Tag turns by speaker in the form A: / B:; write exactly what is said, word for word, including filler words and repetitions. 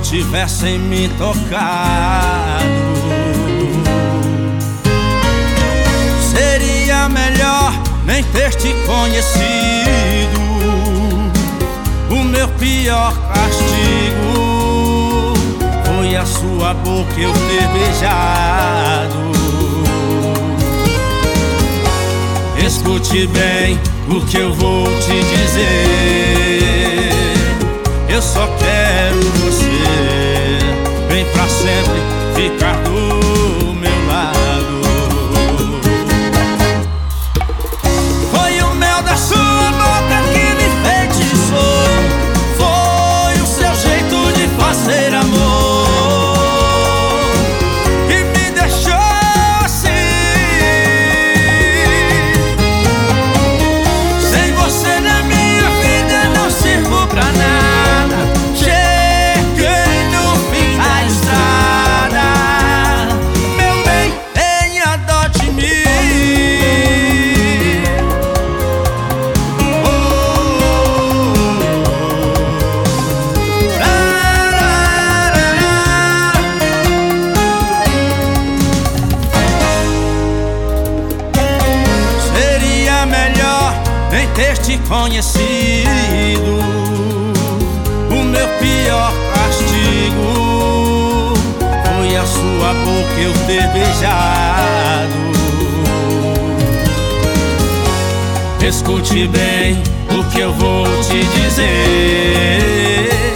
A: tivessem me tocado. Seria melhor nem ter te conhecido. O meu pior castigo foi a sua boca eu ter beijado. Escute bem o que eu vou te dizer. Eu só quero você, vem pra sempre ficar do meu lado. Foi o mel da sua boca que me feitiçou. Foi o seu jeito de fazer amor que me deixou assim. Sem você na minha vida não sirvo pra nada. Nem ter te conhecido. O meu pior castigo foi a sua boca eu ter beijado. Escute bem o que eu vou te dizer.